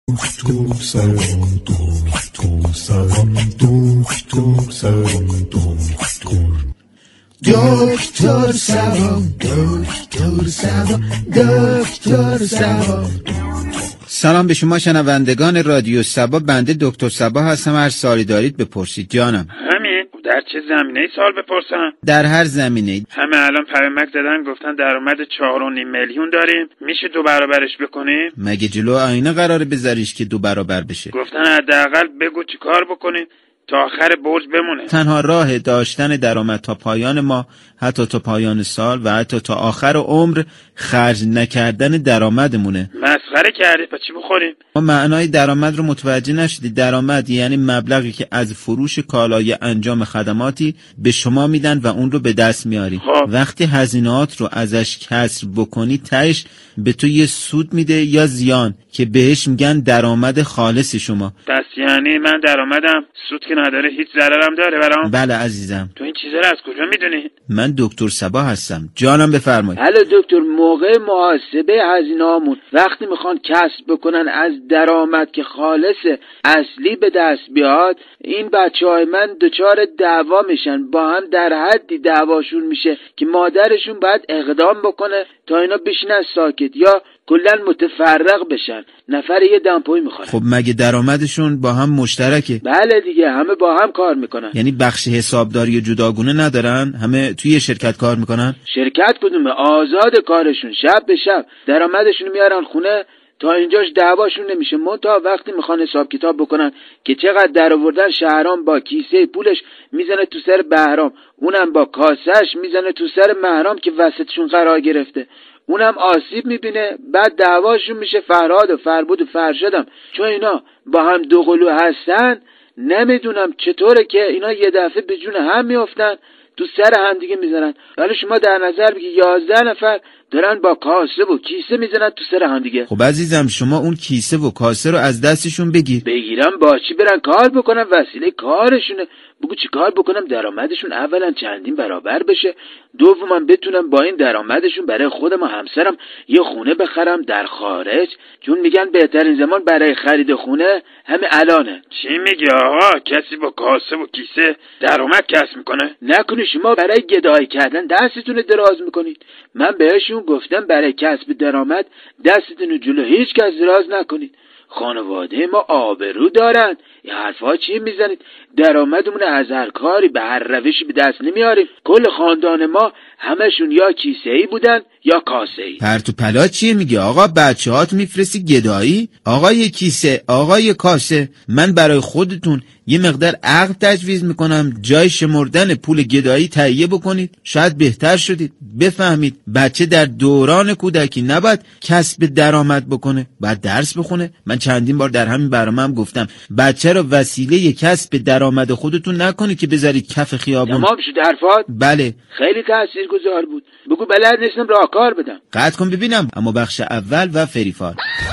سلام به شما شنوندگان رادیو صبا. بنده دکتر صبا هستم. هر سوالی دارید بپرسید جانم. همین در چه زمینه‌ای سوال بپرسم؟ در هر زمینه‌ای. همه الان پیامک زدن گفتن درآمد 4.5 میلیون داریم، میشه 2 برابرش بکنیم؟ مگه جلو آینه قراره بذاریش که 2 برابر بشه؟ گفتن حداقل بگو چی کار بکنیم تا آخر برج بمونه. تنها راه داشتن درآمد تا پایان ماه، حتی تا پایان سال و حتی تا آخر عمر خرج نکردن درآمدمونه. مسخره کردی، پس چی بخوریم؟ ما معنای درآمد رو متوجه نشدی. درآمد یعنی مبلغی که از فروش کالای انجام خدماتی به شما میدن و اون رو به دست میاری. وقتی هزینه‌هات رو ازش کسر بکنی تهش به تو یه سود میده یا زیان که بهش میگن درآمد خالص شما. پس یعنی من درآمدم سود که نداره هیچ ضررم داره برام؟ بله عزیزم. تو این چیزا رو از کجا میدونی؟ من دکتر صبا هستم. جانم بفرمایید. بله دکتر، موقع محاسبه هزینه‌هامون وقتی میخوان کسب بکنن از درآمد که خالص اصلی به دست بیاد، این بچهای من دچار دعوا میشن، با هم در حدی دعواشون میشه که مادرشون باید اقدام بکنه تا اینا بشینن ساکت یا کلا متفرق بشن. نفر یه دمپوی میخوره. خب مگه درآمدشون با هم مشترکه؟ بله دیگه، همه با هم کار میکنن. یعنی بخش حسابداری جداگونه ندارن؟ همه توی شرکت کار میکنن؟ شرکت کدومه؟ آزاد کارشون، شب به شب درآمدشون میارن خونه، تا اینجاش دعواشون نمیشه. تا وقتی میخوان حساب کتاب بکنن که چقدر در آوردن، شهرام با کیسه پولش میزنه تو سر بهرام، اونم با کاسهش میزنه تو سر مهرام که وسطشون قرار گرفته، اونم آسیب میبینه. بعد دعواشون میشه فرهاد و فربود و فرشادم. چون اینا با هم دو قلو هستن، نمیدونم چطوره که اینا یه دفعه به جون هم میافتن، تو سر هم دیگه میزنن. ولی شما در نظر بگی 11 نفر دارن با کاسه و کیسه میزنن تو سر هم دیگه. خب عزیزم شما اون کیسه و کاسه رو از دستشون بگیرم با چی برن کار بکنن؟ وسیله کارشونه. بگو چی کار بکنم درآمدشون اولا چندین برابر بشه، دوما بتونم با این درآمدشون برای خودم و همسرم یه خونه بخرم در خارج، چون میگن بهترین زمان برای خرید خونه همه الانه. چی میگی آقا؟ کسی با کاسه و کیسه درآمد کسب میکنه؟ نکنه شما برای گدایی کردن دستتون دراز میکنید. من بهشون گفتم برای کسب درآمد دستتون جلو هیچ کس دراز نکنید. خانواده ما آبرو دارن. این حرفا چی میزنید؟ درآمدمون از هر کاری به هر روشی به دست نمیاریم. کل خاندان ما همشون یا کیسه‌ای بودن یا کاسه‌ای. پرت و پلا چیه میگه آقا؟ بچه‌هات میفرستی گدایی؟ آقای کیسه، آقای کاسه، من برای خودتون یه مقدار عقل تجویز میکنم جای شمردن پول گدایی تهیه بکنید. شاید بهتر شدید بفهمید بچه در دوران کودکی نباید کسب درآمد بکنه، باید درس بخونه. من چندین بار در همین برنامه هم گفتم بچه رو وسیله کسب درآمد خودتون نکنید که بذارید کف خیابون. تمام شد حرفات؟ بله. خیلی تاثیرگذار بود. بگو بلد نیستم راهکار بدم. قطع کن ببینم. اما بخش اول و فریفال.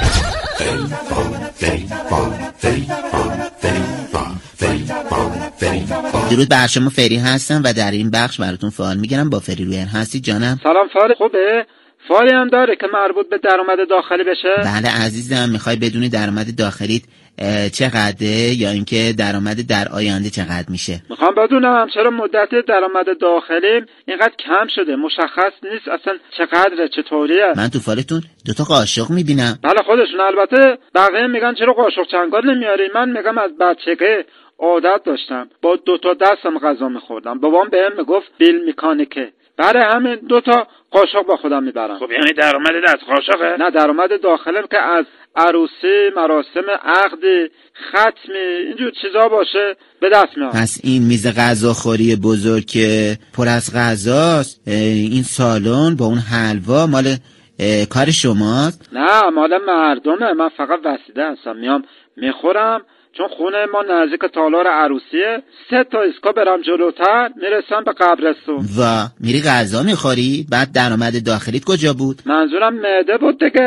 درود بر شما، فری هستم و در این بخش براتون فعال میگیرم. با فری روی هستی جانم؟ سلام فعال خوبه؟ فعالی هم داره که مربوط به درآمد داخلی بشه؟ بله عزیزم. میخوای بدونی درآمد داخلیت چقدره یا اینکه درآمد در آینده چقدر میشه؟ میخوام بدونم چرا مدت درآمد داخلی اینقدر کم شده، مشخص نیست اصلا چقدره، چطوریه؟ من تو فالتون 2 قاشق میبینم. بله خودشون. البته بقیه میگن چرا قاشق چنگال نمیاری، من میگم از بچگی عادت داشتم با 2 دستم غذا میخوردم. بابام بهم میگفت بیل میکانیکه، برای همین 2 قاشق با خودم میبرم. خب یعنی درآمد از قاشقه؟ نه، درآمد داخلی که از عروسی، مراسم عقد، ختم، اینجور چیزا باشه به دست میاد. پس این میز غذاخوری بزرگ که پر از غذاست، این سالن با اون حلوا مال کار شماست؟ نه، مال مردمه. من فقط وسیله هستم، میام میخورم. چون خونه ما نزدیک تالار عروسیه، 3 اسکا برم جلوتر میرسم به قبرستون. و میری غذا میخوری؟ بعد درآمد داخلیت کجا بود؟ منظورم معده بود دیگه.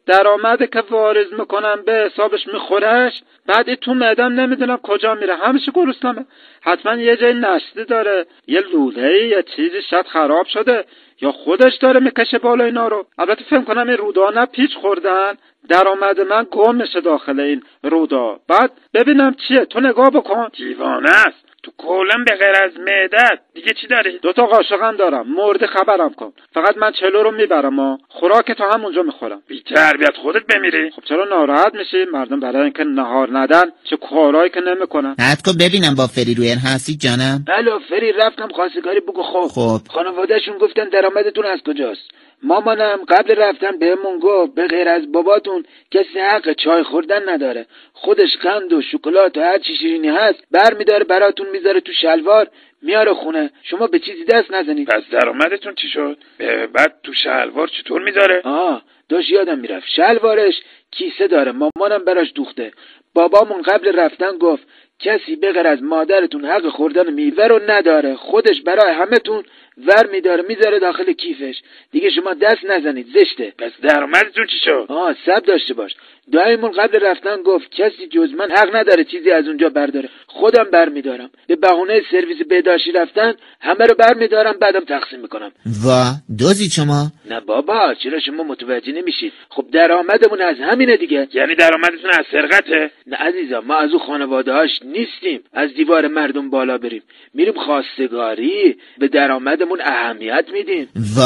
درآمده که واریز میکنم به حسابش میخورش، بعد تو معدم نمیدونم کجا میره، همیشه گرسنمه. حتما یه جای نشتی داره، یه لوله‌ای یه چیزی شاید خراب شده، یا خودش داره میکشه بالا اینا رو. البته فکر کنم این رودا پیچ خوردن، درآمد من گم میشه داخل این رودا. بعد ببینم چیه، تو نگاه بکن. دیوانه است، تو کلا به غیر از معدت دیگه چی داری؟ 2 تا قاشقم دارم، مرده خبرم کن. فقط من چلو رو میبرم خوراک تو همونجا میخورم. بی تربیت خودت بمیری. خب چرا ناراحت میشی؟ مردم برای اینکه نهار ندن چه کارایی که نمیکنن. حتما ببینم با فری رویر هستی جانم. بله فری، رفتم خواستگاری بگو. خب خانوادهشون گفتن درآمدتون از کجاست؟ مامانم قبل رفتن بهمون گفت به غیر از باباتون کسی حق چای خوردن نداره. خودش قند و شکلات و هر چی شیرینی هست برمیداره براتون میذاره تو شلوار میاره خونه. شما به چیزی دست نزنید. پس درآمدتون چی شد؟ بعد تو شلوار چطور میذاره؟ داشت یادم میرفت، شلوارش کیسه داره، مامانم براش دوخته. بابامون قبل رفتن گفت کسی به غیر از مادرتون حق خوردن میوه رو نداره. خودش برای همتون ور میداره میذاره داخل کیفش. دیگه شما دست نزنید، زشته. پس درآمدتون چی شد؟ صبر داشته باش. دایمون قبل رفتن گفت کسی جز من حق نداره چیزی از اونجا برداره. خودم برمیدارم. به بهونه سرویس بهداشتی رفتن همه رو برمیدارم، بعدم تقسیم میکنم. دوزی شما؟ نه بابا، چرا شما متوجه نمیشید؟ خب درآمدمون از همینه دیگه. یعنی درآمدتون از سرقته؟ نه عزیزم، ما از اون خانواده‌هاش نیستیم از دیوار مردم بالا بریم. میریم خواستگاری، به درآمدمون اهمیت میدیم.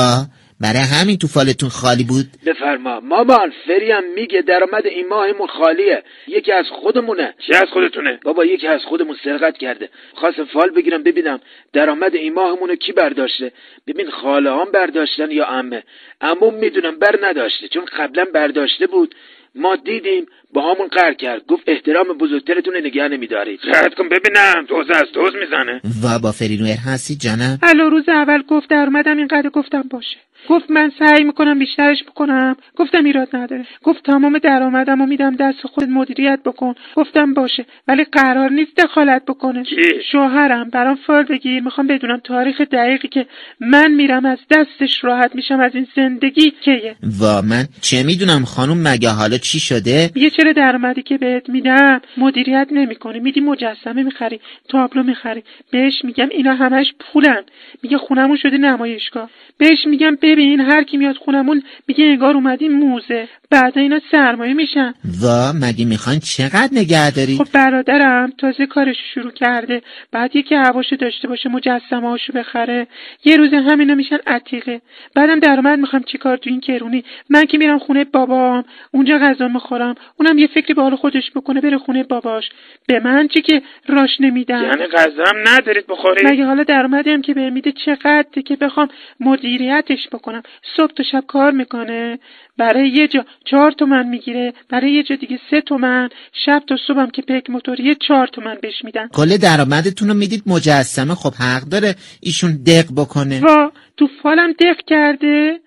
برای همین تو فالتون خالی بود؟ بفرما مامان. فری هم میگه درآمد این ماهمون خالیه. یکی از خودمونه. چی از خودتونه؟ بابا یکی از خودمون سرقت کرده. خواستم فال بگیرم ببینم درآمد این ماهمونو کی برداشته. ببین خاله هم برداشتن یا عمه. عموم میدونم بر نداشته چون قبلا برداشته بود. ما دیدیم با همون قهر کرد، گفت احترام بزرگترتون نگه نمیدارید. شاید کن ببینم دوز از دوز میزنه. با فری رویر هستی جانم؟ الو روز اول گفت درآمدم اینقدر، گفتم باشه. گفت من سعی میکنم بیشترش بکنم، گفتم ایراد نداره. گفت تمام درآمدمو میدم دست خودت مدیریت بکن، گفتم باشه. ولی قرار نیست دخالت بکنه. کی؟ شوهرم. برام فال بگیر، میخوام بدونم تاریخ دقیقی که من میرم از دستش راحت میشم از این زندگی کیه. من چه میدونم خانم، مگه حالا چی شده؟ میگه چرا درآمدی که بهت میدم مدیریت نمیکنی، میدی مجسمه میخری، تابلو میخری. بهش میگم اینا همش پولن. میگه خونمون شده نمایشگاه. بهش میگم ببین هر کی میاد خونمون میگه انگار اومدیم موزه، بعد اینا سرمایه میشن. مگه میخواین چقدر نگه داری؟ خب برادرم تازه کارش شروع کرده، بعد یکی هواشو داشته باشه مجسمه هاشو بخره، یه روز همینا میشن عتیقه. بعدم درآمد میخوام چیکار تو این کرونی؟ من که میرم خونه بابام اونجا غذا میخورم، اونم یه فکری به حال خودش بکنه بره خونه باباش. به من چی که راش نمیدم؟ یعنی غذا هم ندارید بخورید؟ مگه حالا درآمدی هم که بهم میده چقدر که بخوام مدیریتش بکنم؟ صبح تا شب کار میکنه، برای یه جا 4 تومن میگیره، برای یه جا دیگه 3 تومن، شب تا صبحم که پیک موتوریه 4 تومن بهش میدن. کل درآمدتون رو میدید مجسمه. خب حق داره ایشون دق بکنه. تو فالم دق کرده.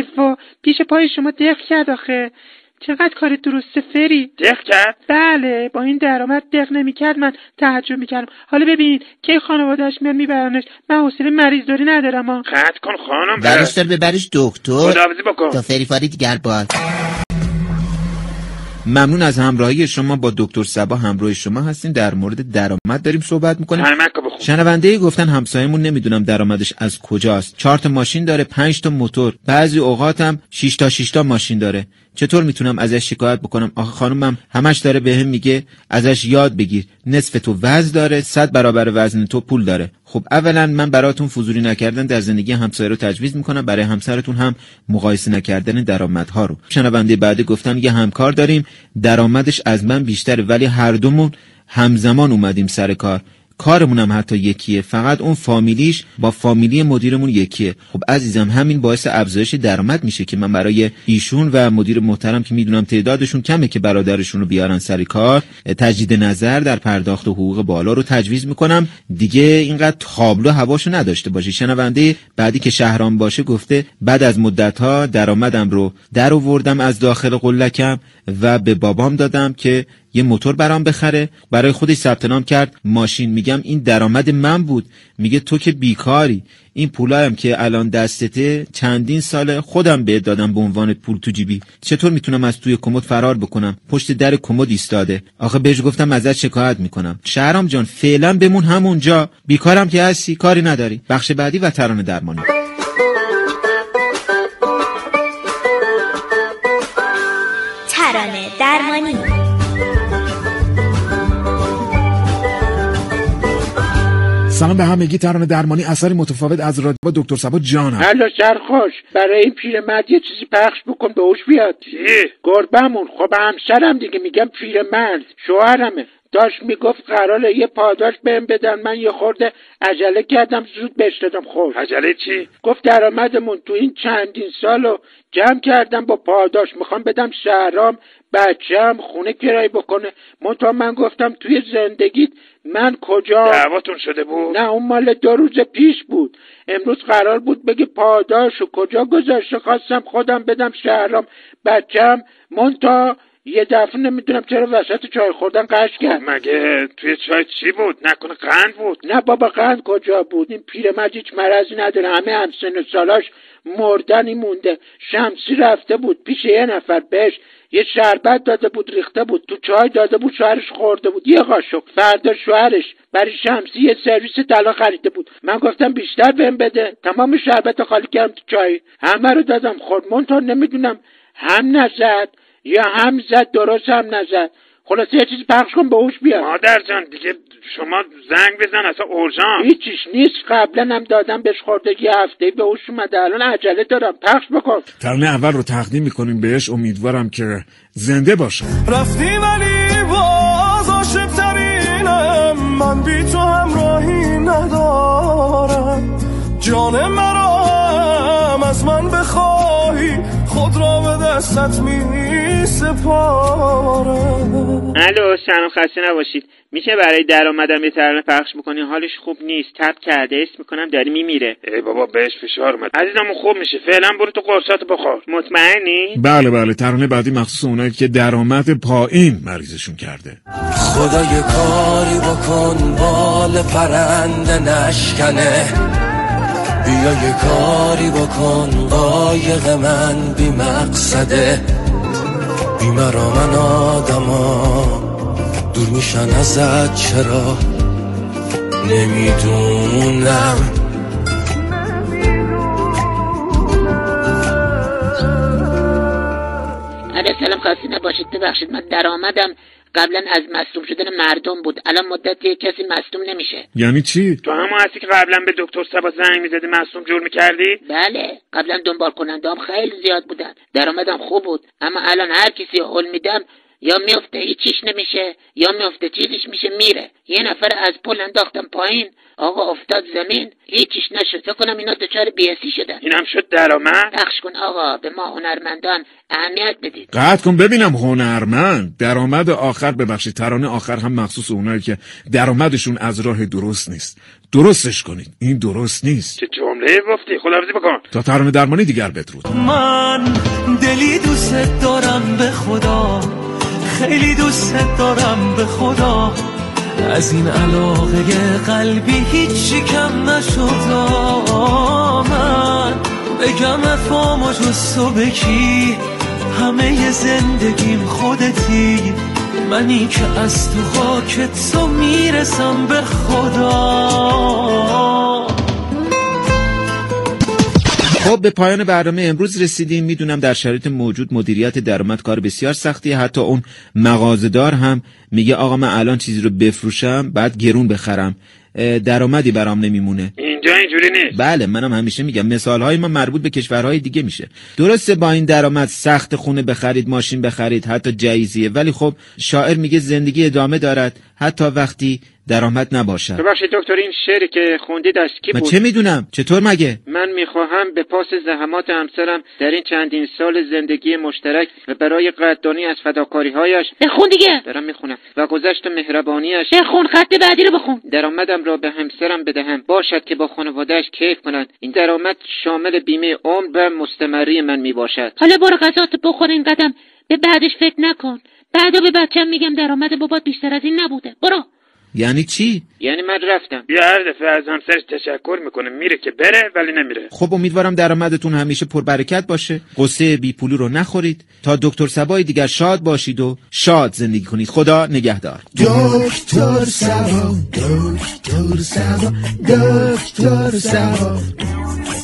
پیش پای شما دق کرد آخه. چقدر کار درسته فری. دق کرد؟ بله، با این درآمد دق نمیکرد من تعجب میکردم. حالا ببین کی خانواده‌اش میان میبرنش، من حوصله مریض داری ندارم. قطع کن خانم. برش دار ببرش دکتر. خداحافظی بکن. تا فری فاری دیگر باز. ممنون از همراهی شما. با دکتر صبا همراه شما هستیم، در مورد درآمد داریم صحبت میکنیم. شنونده گفتن همسایمون نمیدونم درآمدش از کجاست، 4 تا ماشین داره، 5 تا موتور، بعضی اوقات هم 6 تا ماشین داره. چطور میتونم ازش شکایت بکنم؟ آخه خانومم همش داره بهم میگه ازش یاد بگیر، نصف تو وزن داره، 100 برابر وزن تو پول داره. خب اولا من براتون فضولی نکردن در زندگی همسایه رو تجویز میکنم، برای همسرتون هم مقایسه نکردن درآمدها رو. شنونده بعد گفتن یه همکار داریم درآمدش از من بیشتره، ولی هر دومون همزمان اومدیم سر کار، کارمون هم حتی یکیه، فقط اون فامیلیش با فامیلی مدیرمون یکیه. خب عزیزم همین باعث افزایش درآمد میشه که من برای ایشون و مدیر محترم که میدونم تعدادشون کمه که برادرشون رو بیارن سر کار، تجدید نظر در پرداخت حقوق بالا رو تجویز میکنم. دیگه اینقدر تابلو هواشو نداشته باشه. شنونده بعدی که شهرام باشه گفته بعد از مدت‌ها درآمدم رو در آوردم از داخل قلکم، و به بابام دادم که یه موتور برام بخره. برای خودش ثبت نام کرد ماشین. میگم این درآمد من بود. میگه تو که بیکاری، این پولایم که الان دستته چندین ساله خودم بهت دادم به عنوان پول تو جیبی، چطور میتونم از توی کمد فرار بکنم؟ پشت در کمد ایستاده. آخه بهش گفتم ازت شکایت میکنم. شهرام جان فعلا بمون همونجا، بیکارم که هستی، کاری نداری. بخش بعدی و ترانه درمانی. ترانه درمانی. سلام به همگی. ترانه درمانی اثری متفاوت از رادیو با دکتر صبا جانم. هلا سرخوش، برای این پیرمرد یه چیزی پخش بکن به هوش بیاد. گربمون. خب همسرم دیگه، میگم پیرمرد شوهرمه. داشت میگفت قراره یه پاداش بهم بدن، من یه خورده عجله کردم زود بهش دادم. خب عجله چی؟ گفت درآمدمون تو این چندین سالو جمع کردم با پاداش، میخوام بدم شهرام بچه‌م خونه کرایه بکنه. منتها من گفتم توی زندگیت من کجا؟ دعواتون شده بود؟ نه اون مال 2 روز پیش بود. امروز قرار بود بگه پاداشو کجا گذاشته، خواستم خودم بدم شهرام بچه‌م. منتها یه دفعه نمیدونم چرا وسط چای خوردن قش کرد. مگه توی چای چی بود؟ نکنه قند بود؟ نه بابا قند کجا بود، این پیرمرد هیچ مرضی نداره، همه همسن و سالاش مردنی مونده. شمسی رفته بود پیش یه نفر، بهش یه شربت داده بود ریخته بود تو چای داده بود، شوهرش خورده بود یه قاشق. فردا شوهرش برای شمسی یه سرویس طلا خریده بود. من گفتم بیشتر بهم بده، تمام شربت خالی کردم تو چای، همه رو دادم خورد. منتها نمیدونم هم نزد یا هم زد، درست هم نزد. خلاصه یه چیزی پخش کن به هوش بیاد. مادر جان دیگه شما زنگ بزن، اصلا اورژانس هیچیش نیست. قبلا هم دادم بهش خورده، یه هفته به هوش اومده، الان عجله دارم. پخش بکن. ترانه اول رو تقدیم میکنیم بهش، امیدوارم که زنده باشه. رفتی ولی باز عاشق‌ترینم، من بی تو همراهی ندارم. جان مرا هم از من بخواهی، خود را به دستت می سپارم. الو سلام، خسته نباشید. میشه برای درآمدم یه ترانه پخش بکنی؟ حالش خوب نیست، تب کرده، اسم میکنم داره میمیره. ای بابا بهش فشار اومد. عزیزم خوب میشه، فعلا برو تو قرصات بخور. مطمئنی؟ بله ترانه بعدی مخصوص اونایی که درآمد پایین مریضشون کرده. خدا یه کاری بکن بال پرنده نشکنه، بیا یه کاری بکن قایق من بی مقصده. بیمارا من آدما دور میشن ازت، چرا نمیدونم. سلام، خسته نباشید. ببخشید من درآمدم قبلا از مصدوم شدن مردم بود، الان مدتی کسی مصدوم نمیشه. یعنی چی؟ تو همون هستی که قبلا به دکتر صبا زنگ میزدی مصدوم جور میکردی؟ بله، قبلا دنبال کننده‌ام خیلی زیاد بودن، درآمدم خوب بود، اما الان هر کسی حل میدم یا میفته هیچیش نمیشه یا میفته چیزیش میشه میره. یه نفر از پل انداختم پایین، آقا افتاد زمین، هیچیش نشد. فکر کنم اینا دچار بی‌حسی شدن. اینم شد درآمد؟ پخش کن آقا، به ما هنرمندان اهمیت بدید. قطع کن ببینم. هنرمند درآمد آخر، ببخشید ترانه آخر هم مخصوص اونایی که درآمدشون از راه درست نیست. درستش کنید، این درست نیست. چه جمله گفتی؟ خداحافظی بکن. تا ترانه درمانی دیگر بدرود. من دلی دوست دارم به خدا، خیلی دوست دارم به خدا، از این علاقه قلبی هیچی کم نشد. من بگم افام و جز تو بکی، همه زندگیم خودتی، منی که از تو خاک تو میرسم به خدا. خب به پایان برنامه امروز رسیدیم. میدونم در شرایط موجود مدیریت درآمد کار بسیار سختیه. حتی اون مغازه‌دار هم میگه آقا من الان چیزی رو بفروشم بعد گرون بخرم، درآمدی برام نمیمونه. اینجا اینجوری نیست. بله منم همیشه میگم مثالهای ما مربوط به کشورهای دیگه میشه. درسته با این درآمد سخت خونه بخرید، ماشین بخرید، حتی جایزیه، ولی خب شاعر میگه زندگی ادامه دارد، حتی وقتی درآمد نباشد. ببخشید دکتر، این شعری که خوندید از کی بود؟ من چه میدونم؟ چطور مگه؟ من میخواهم به پاس زحمات همسرم در این چندین سال زندگی مشترک و برای قدردانی از فداکاری‌هایش بخون دیگه. دارم میخونم و گذشت و مهربانیش بخون، خط بعدی رو بخون. درآمدم را به همسرم بدهم باشد که با خانواده‌اش کیف کنند. این درآمد شامل بیمه عمر و مستمری من میباشد. حالا برو غذاتو بخور، این قدم به بعدش فکر نکن. بعدا به بچه‌م میگم درآمد بابات بیشتر از این نبوده. برو. یعنی چی؟ یعنی من رفتم. یا هر دفعه از همسرش تشکر میکنه میره که بره ولی نمیره. خب امیدوارم درآمدتون همیشه پربرکت باشه. قصه بی پولی رو نخورید. تا دکتر صبای دیگر شاد باشید و شاد زندگی کنید. خدا نگهدار. دکتر صبا، دکتر صبا، دکتر صبا.